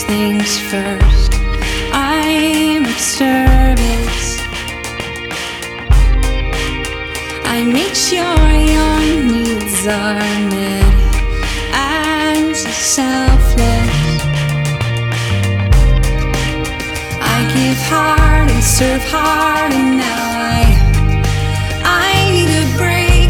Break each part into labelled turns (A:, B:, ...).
A: things first. I'm of service. I make sure your needs are met as a selfless. I give hard and serve hard, and now I need a break.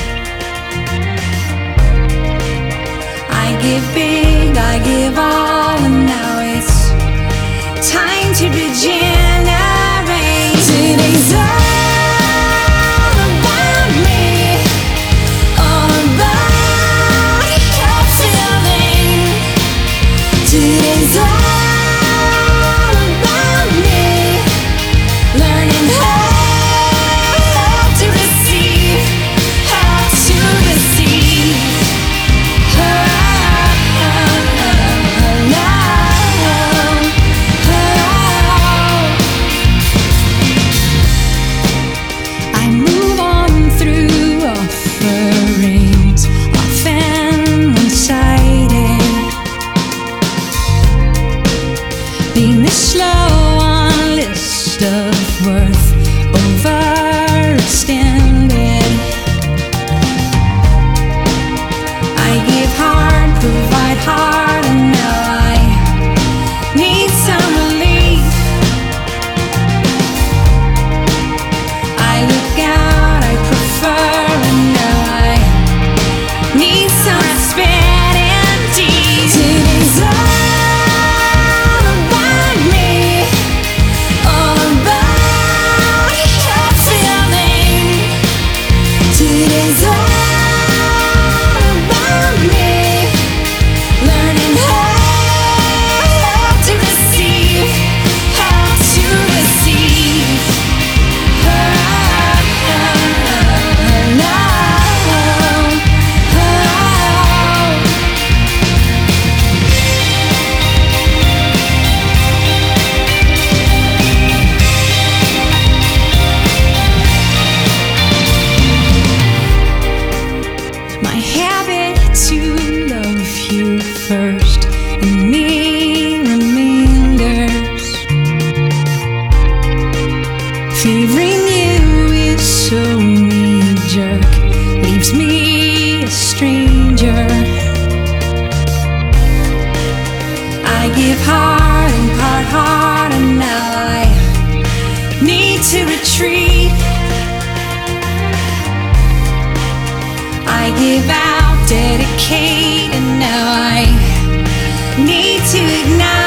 A: I give big, I give all, and now it's time to regenerate. Today's all about me, all about fulfilling. Today's all about me, learning how to receive, how to receive. I move on through offerings, often one-sided, being this slow on a list of worth, overextended. I give hard, provide hard, and now I need some relief. I look out, I prefer, and now I need some prosperity. Today's all about me, all about fulfilling. Today's all about me, learning how to receive, how to receive. My habit to love you first, and me reminders. Favoring you is so knee-jerk, leaves me a stranger. I give hard and part hard, and now I need to retreat. I give out, dedicate, and now I need to ignite.